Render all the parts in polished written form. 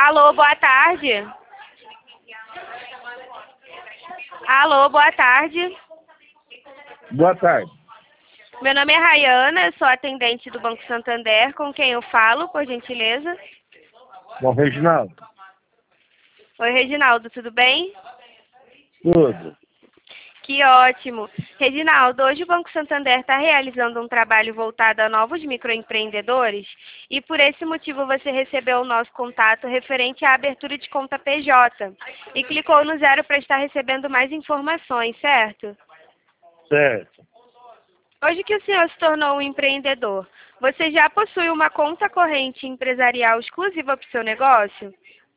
Alô, boa tarde. Alô, boa tarde. Boa tarde. Meu nome é Rayana, sou atendente do Banco Santander. Com quem eu falo, por gentileza? Bom, Reginaldo. Oi, Reginaldo, tudo bem? Tudo. Que ótimo. Reginaldo, hoje o Banco Santander está realizando um trabalho voltado a novos microempreendedores e por esse motivo você recebeu o nosso contato referente à abertura de conta PJ e clicou no 0 para estar recebendo mais informações, certo? Certo. Hoje que o senhor se tornou um empreendedor, você já possui uma conta corrente empresarial exclusiva para o seu negócio?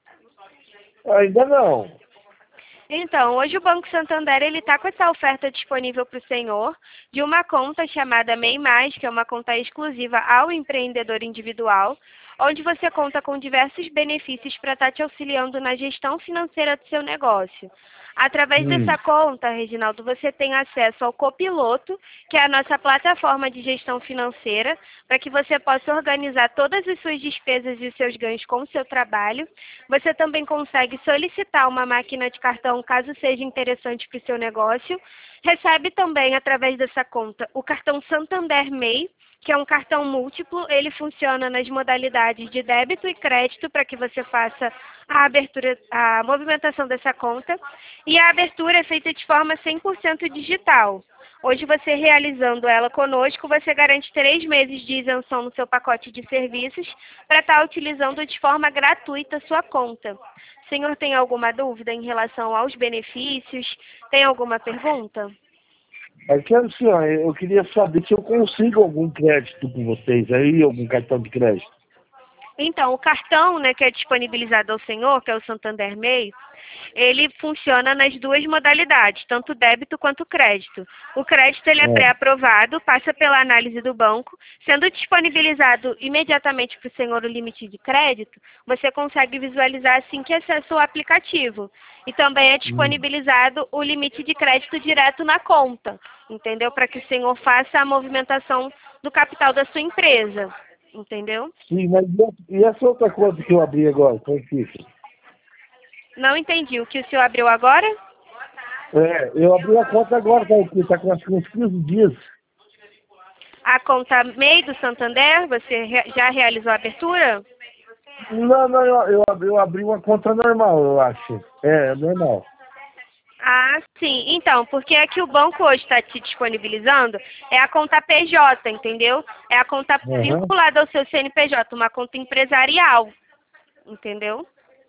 Ainda não. Então, hoje o Banco Santander ele está com essa oferta disponível para o senhor de uma conta chamada MEI+, que é uma conta exclusiva ao empreendedor individual, onde você conta com diversos benefícios para estar te auxiliando na gestão financeira do seu negócio. Através dessa conta, Reginaldo, você tem acesso ao Copiloto, que é a nossa plataforma de gestão financeira, para que você possa organizar todas as suas despesas e os seus ganhos com o seu trabalho. Você também consegue solicitar uma máquina de cartão, caso seja interessante para o seu negócio. Recebe também, através dessa conta, o cartão Santander MEI, que é um cartão múltiplo. Ele funciona nas modalidades de débito e crédito para que você faça a abertura, a movimentação dessa conta. E a abertura é feita de forma 100% digital. Hoje você realizando ela conosco, você garante 3 meses de isenção no seu pacote de serviços para estar utilizando de forma gratuita a sua conta. O senhor tem alguma dúvida em relação aos benefícios? Tem alguma pergunta? É que assim, ó, eu queria saber se eu consigo algum crédito com vocês aí, algum cartão de crédito. Então, o cartão, né, que é disponibilizado ao senhor, que é o Santander MEI, ele funciona nas duas modalidades, tanto débito quanto crédito. O crédito ele é pré-aprovado, passa pela análise do banco, sendo disponibilizado imediatamente para o senhor o limite de crédito, você consegue visualizar assim que acessa o aplicativo. E também é disponibilizado o limite de crédito direto na conta, entendeu? Para que o senhor faça a movimentação do capital da sua empresa. Entendeu? Sim, mas e essa outra conta que eu abri agora, como é que fica? Não entendi. O que o senhor abriu agora? Eu abri a conta agora, tá com acho que uns 15 dias. A conta MEI do Santander, você já realizou a abertura? Não, eu abri uma conta normal, eu acho. É, normal. Ah, sim. Então, porque é que o banco hoje está te disponibilizando é a conta PJ, entendeu? É a conta vinculada ao seu CNPJ, uma conta empresarial, entendeu?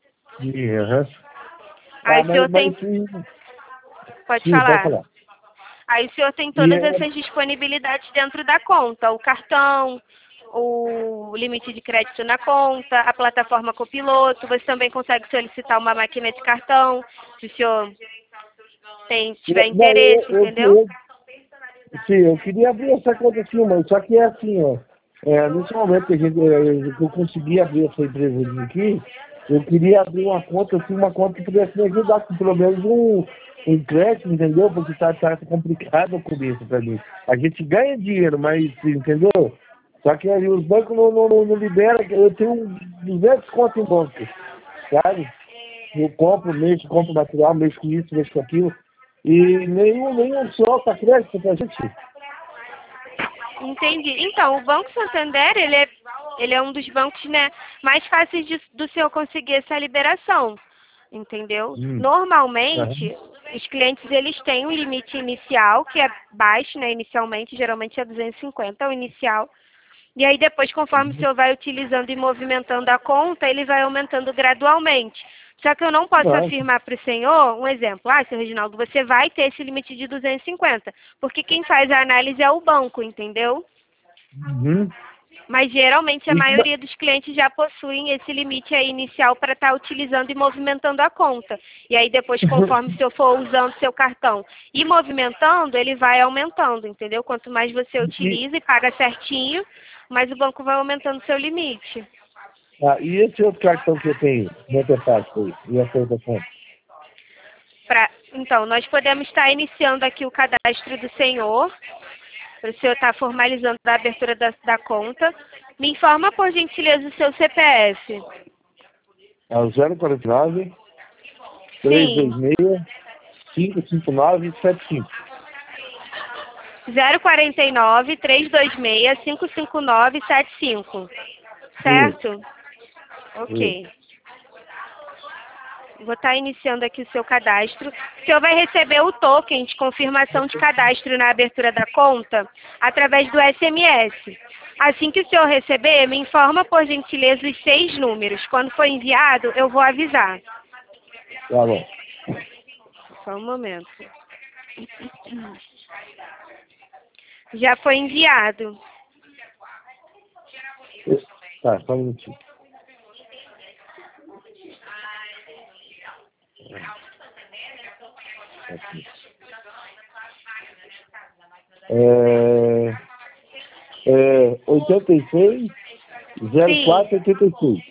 Aí o senhor tem... Pode Sim, pode falar. falar. Aí o senhor tem todas essas disponibilidades dentro da conta, o cartão, o limite de crédito na conta, a plataforma Copiloto, você também consegue solicitar uma máquina de cartão, se o senhor tiver interesse, entendeu? Sim, eu queria abrir essa conta assim, mas só que é assim, ó. Nesse momento que eu consegui abrir essa empresa aqui, eu queria abrir uma conta, assim, uma conta que pudesse me ajudar com pelo menos um crédito, entendeu? Porque tá complicado o começo pra mim. A gente ganha dinheiro, mas, entendeu? Só que aí os bancos não liberam, eu tenho 200 contas em banco, sabe? Eu compro material, mexo com isso, mexo com aquilo. E nenhum solta crédito pra gente. Entendi. Então, o Banco Santander, ele é um dos bancos, né, mais fáceis do senhor conseguir essa liberação, entendeu? Normalmente, os clientes, eles têm um limite inicial, que é baixo, né, inicialmente, geralmente é 250 o inicial. E aí depois, conforme o senhor vai utilizando e movimentando a conta, ele vai aumentando gradualmente. Só que eu não posso afirmar para o senhor, um exemplo, seu Reginaldo, você vai ter esse limite de 250, porque quem faz a análise é o banco, entendeu? Mas geralmente a maioria dos clientes já possuem esse limite aí inicial para estar utilizando e movimentando a conta. E aí depois, conforme o senhor for usando seu cartão e movimentando, ele vai aumentando, entendeu? Quanto mais você utiliza e paga certinho, mais o banco vai aumentando o seu limite. E esse outro cartão que eu tenho, como é que eu faço aí? E essa outra conta? Então, nós podemos estar iniciando aqui o cadastro do senhor, para o senhor estar formalizando a abertura da conta. Me informa, por gentileza, o seu CPF. É o 049 326 559 75. 049 326 559 75. Certo? Ok. Vou estar iniciando aqui o seu cadastro. O senhor vai receber o token de confirmação de cadastro na abertura da conta através do SMS. Assim que o senhor receber, me informa, por gentileza, os 6 números. Quando for enviado, eu vou avisar. Tá bom. Só um momento. Já foi enviado. Tá, só um minutinho. Aqui. 86 04 86.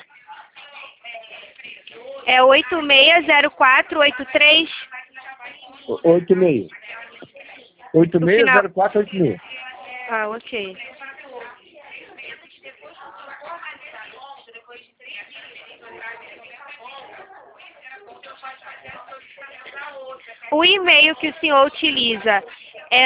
É 860483. 86. 86 final- 04 86. Ah, ok. O e-mail que o senhor utiliza é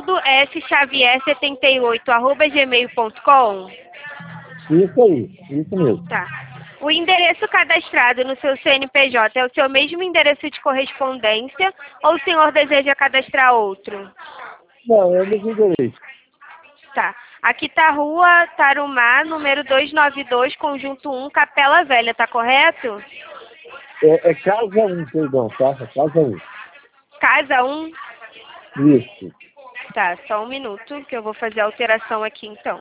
naldoSxavier78@gmail.com? Isso aí, isso mesmo. Tá. O endereço cadastrado no seu CNPJ é o seu mesmo endereço de correspondência ou o senhor deseja cadastrar outro? Não, é o mesmo endereço. Tá. Aqui tá Rua Tarumá, número 292, Conjunto 1, Capela Velha, tá correto? É casa 1, perdão, tá? É casa 1. Casa 1? Isso. Tá, só um minuto que eu vou fazer a alteração aqui então.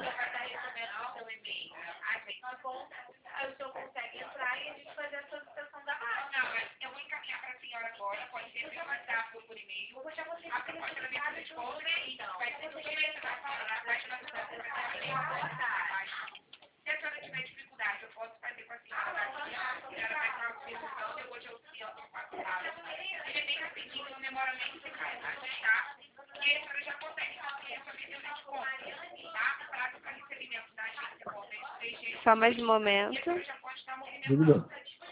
Só mais um momento. Tudo bem.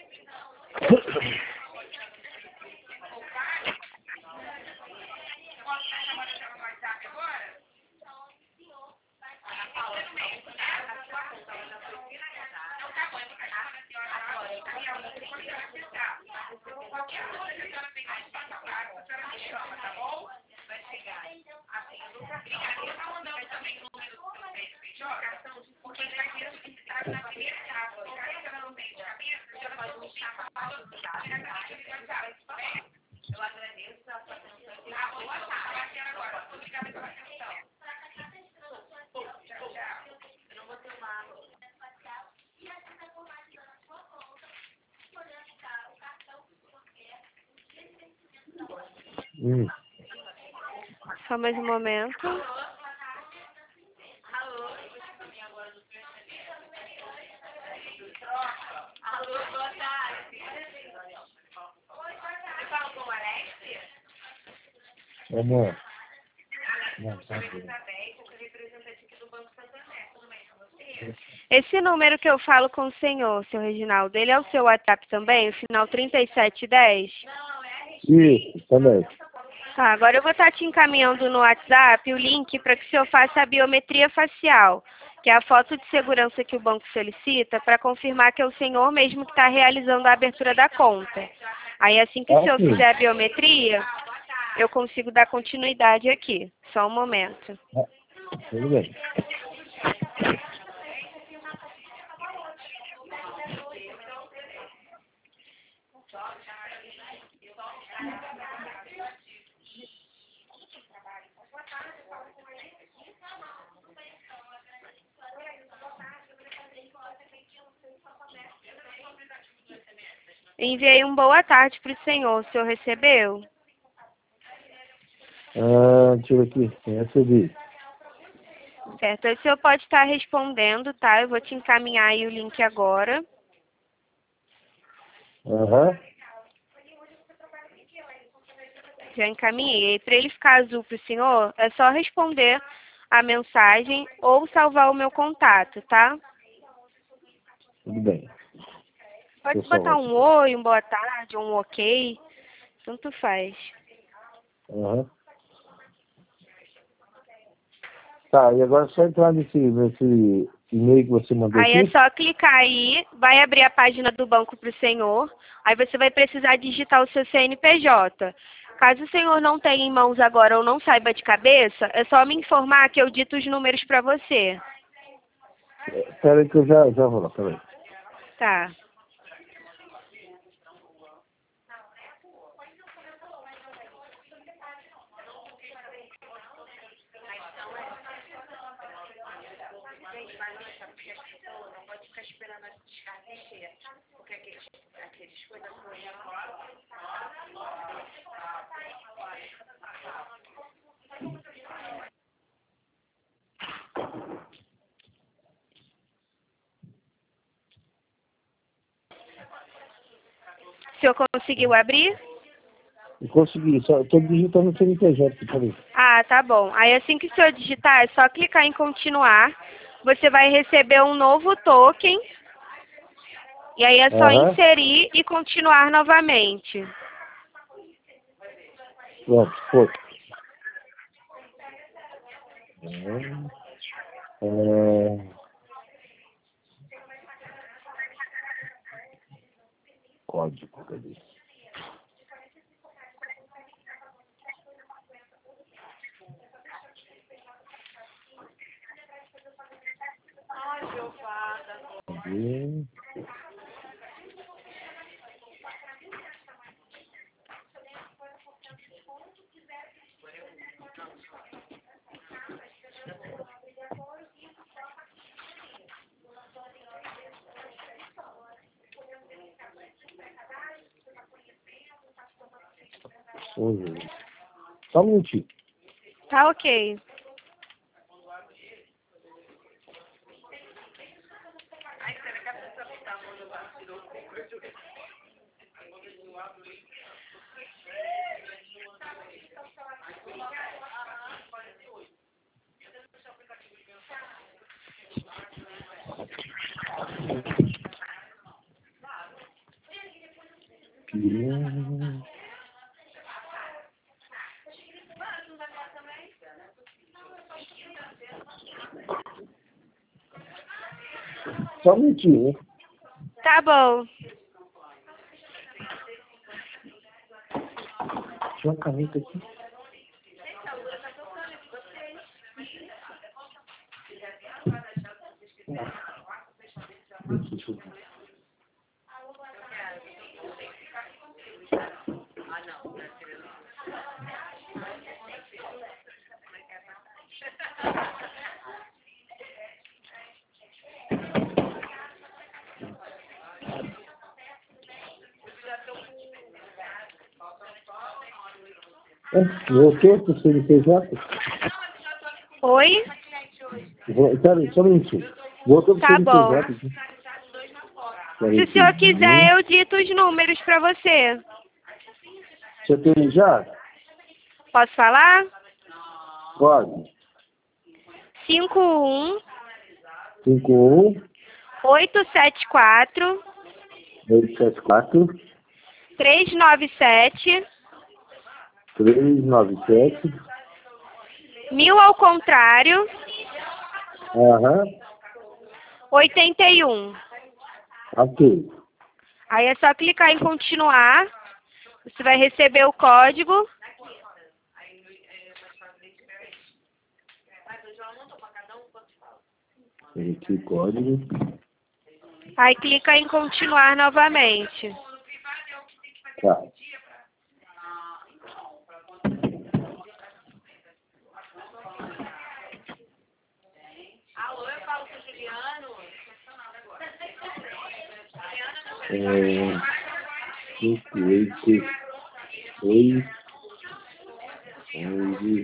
Só mais um momento. Amor. Não, tá bem. Esse número que eu falo com o senhor, seu Reginaldo, ele é o seu WhatsApp também, o final 3710? Isso, também. Tá, agora eu vou estar te encaminhando no WhatsApp o link para que o senhor faça a biometria facial, que é a foto de segurança que o banco solicita para confirmar que é o senhor mesmo que está realizando a abertura da conta. Aí assim que o senhor fizer a biometria, eu consigo dar continuidade aqui. Só um momento. Tudo bem. Enviei um boa tarde para o senhor. O senhor recebeu? Deixa eu ver aqui. Recebi. Certo. Aí o senhor pode estar respondendo, tá? Eu vou te encaminhar aí o link agora. Aham. Já encaminhei. Para ele ficar azul para o senhor, é só responder a mensagem ou salvar o meu contato, tá? Tudo bem. Pode botar um oi, um boa tarde, um ok. Tanto faz. Uhum. Tá, e agora é só entrar nesse e-mail que você mandou Aí aqui. é só clicar aí, vai abrir a página do banco para o senhor. Aí você vai precisar digitar o seu CNPJ. Caso o senhor não tenha em mãos agora ou não saiba de cabeça, é só me informar que eu dito os números para você. Espera aí que eu já vou lá, peraí. Tá. O senhor conseguiu abrir? Eu consegui, só estou digitando o CNPJ, peraí. Ah, tá bom. Aí assim que o senhor digitar, é só clicar em continuar. Você vai receber um novo token. E aí é só Aham, inserir e continuar novamente. pronto, foi. Uhum. Código, cadê? Cadê? Oi, só um minutinho. Tá ok. Só um minutinho, né? Tá bom. Tinha uma caneta aqui. Deixa eu ver. Voltou para o CNPJ? Oi? Peraí, só um minutinho. Voltou para o Tá bom. CNPJ aqui. Se Peraí, o senhor quiser, eu dito os números pra você. você tem já? Posso falar? Pode. 51 51 874 874 397 397. 1000 ao contrário Aham. 81. Ok. Aí é só clicar em continuar. Você vai receber o código. Tem aqui o código. Aí clica em continuar novamente. Tá. É, 5, 8, 6, 11.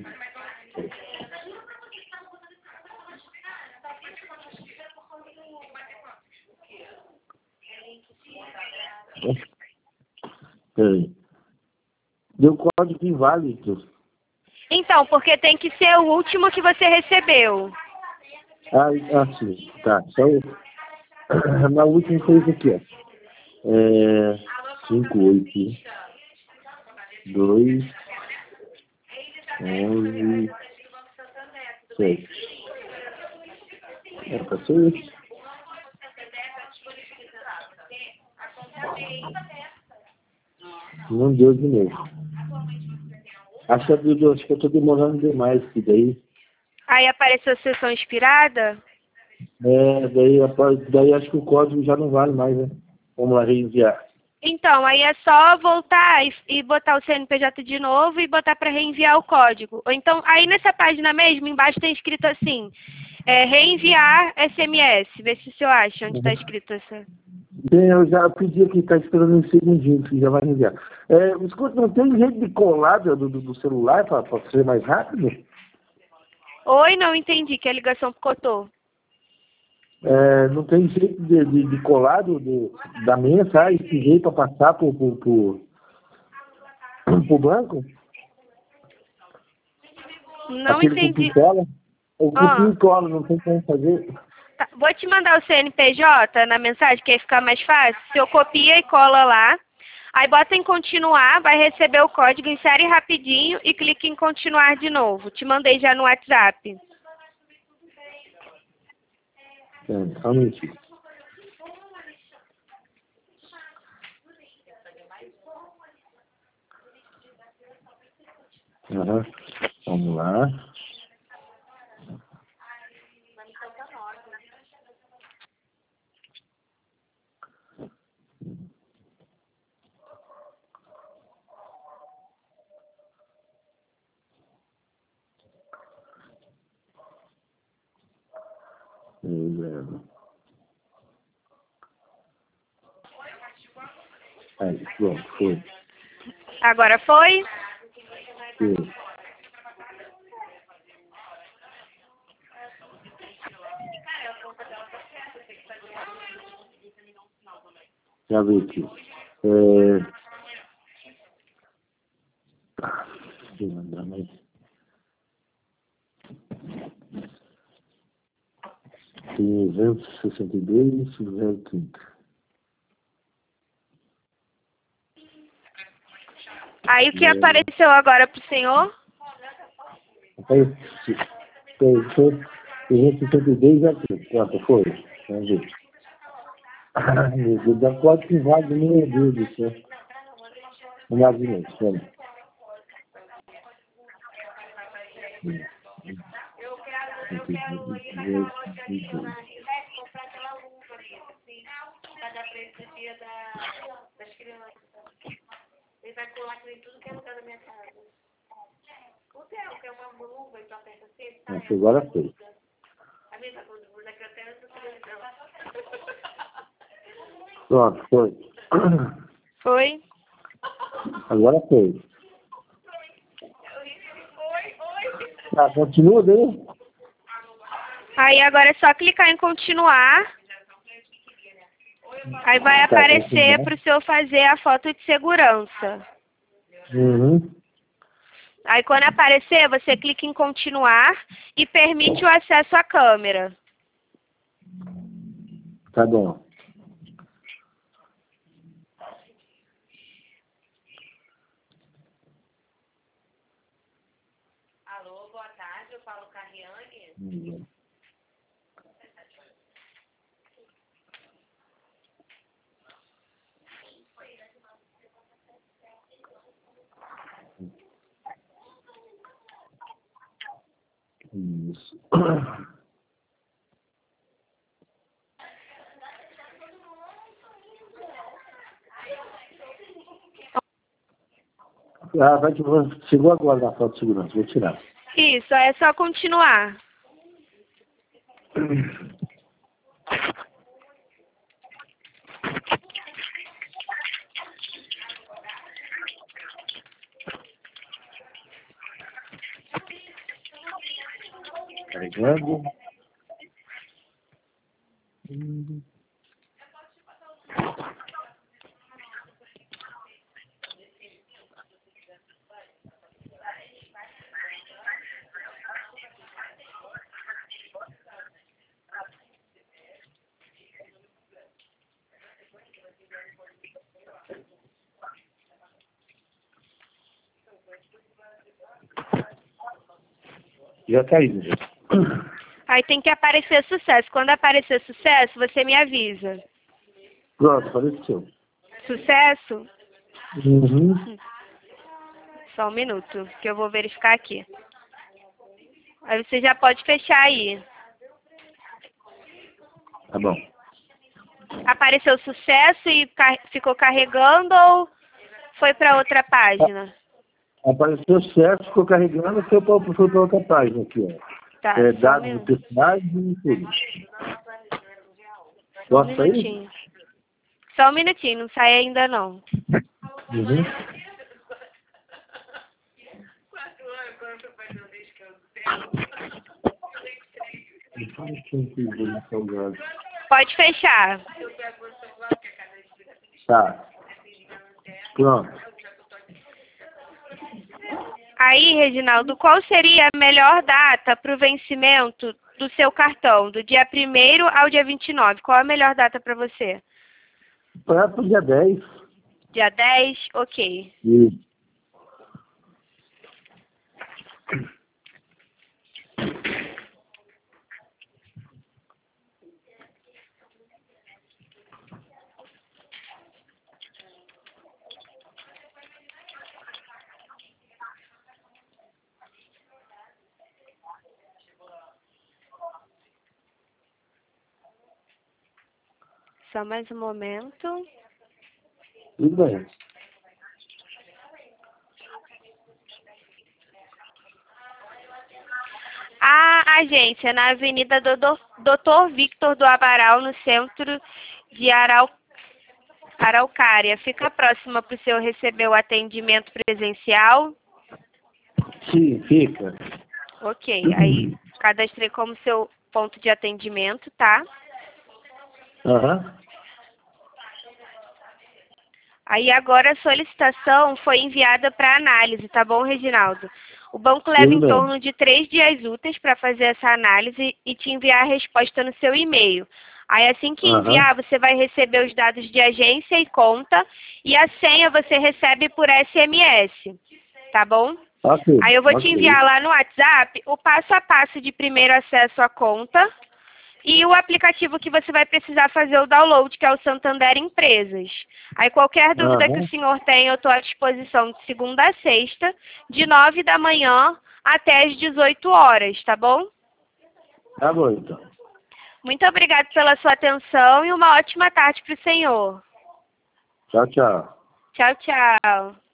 Peraí. Deu código inválido. Então, porque tem que ser o último que você recebeu. Sim. Tá. Só na última foi isso aqui, ó. 58211. É pra ser isso. Não deu de novo. Acho que eu tô demorando demais isso daí. Aí apareceu a sessão expirada? Daí acho que o código já não vale mais, né? Vamos lá reenviar. Então, aí é só voltar e botar o CNPJ de novo e botar para reenviar o código. Ou então, aí nessa página mesmo, embaixo tem escrito assim, reenviar SMS. Vê se o senhor acha onde está escrito essa. Bem, eu já pedi aqui, tá esperando um segundinho que já vai enviar. Escuta, não tem jeito de colar do celular para ser mais rápido? Oi, não entendi, que a ligação cortou. Não tem jeito de colar da mensagem, esse jeito para passar pro banco? Não Aquele entendi. cupim cola? O cupim cola, não tem como fazer? Tá, vou te mandar o CNPJ na mensagem, que aí fica mais fácil. Se eu copia e cola lá, aí bota em continuar, vai receber o código, insere rapidinho e clique em continuar de novo. Te mandei já no WhatsApp. Só um minutinho. Vamos lá. Aí, pronto, foi. Agora foi? Foi. Já vi aqui. Deixa eu mandar mais. 362, 030. Aí o que apareceu agora pro senhor? Aí, 362, 030. Pronto, foi. Vamos ver. Meu Deus, dá quase que vaga, meu Deus do céu. Vamos lá de novo, vamos. Ele vai colar aqui em tudo que é lugar da minha casa. O Theo, que é uma luva e tu aperta assim, tá? Acho que agora foi. A mesma coisa do secretário do televisão. Pronto, foi. Foi? Agora foi. Ah, continua daí? Aí agora é só clicar em continuar. Aí vai aparecer para o senhor fazer a foto de segurança. Uhum. Aí quando aparecer, você clica em continuar e permite o acesso à câmera. Tá bom. Alô, boa tarde, eu falo com a Riane. Isso. Chegou agora na foto de segurança, vou tirar. Isso, é só continuar. Carregando. Já caiu. Aí tem que aparecer sucesso. Quando aparecer sucesso, você me avisa. Pronto, apareceu. Sucesso? Uhum. Só um minuto, que eu vou verificar aqui. Aí você já pode fechar aí. Tá bom. Apareceu sucesso e ficou carregando ou foi para outra página? Apareceu certo, ficou carregando, foi para outra página aqui, ó. Tá, É, só um dados do minuto. personagem e tudo. Só um Posso sair? minutinho. Só um minutinho, não sai ainda não. Uhum. Pode fechar. Tá. Pronto. Aí, Reginaldo, qual seria a melhor data para o vencimento do seu cartão? Do dia 1º ao dia 29. Qual a melhor data para você? Para o dia 10. Dia 10? Ok. Isso. Só mais um momento. Tudo bem. A agência na Avenida Dr. Victor do Amaral, no centro de Araucária. Fica próxima para o senhor receber o atendimento presencial? Sim, fica. Ok. Aí, cadastrei como seu ponto de atendimento, tá? Aham. Aí agora a solicitação foi enviada para análise, tá bom, Reginaldo? O banco leva Tudo em bem. torno de 3 dias úteis para fazer essa análise e te enviar a resposta no seu e-mail. Aí assim que enviar, você vai receber os dados de agência e conta e a senha você recebe por SMS, tá bom? Ok. Aí eu vou te Ok. enviar lá no WhatsApp o passo a passo de primeiro acesso à conta e o aplicativo que você vai precisar fazer o download, que é o Santander Empresas. Aí qualquer dúvida que o Aham. senhor tenha, eu estou à disposição de segunda a sexta, de 9 da manhã até as 18 horas, tá bom? Tá bom, então. Muito obrigada pela sua atenção e uma ótima tarde para o senhor. Tchau, tchau. Tchau, tchau.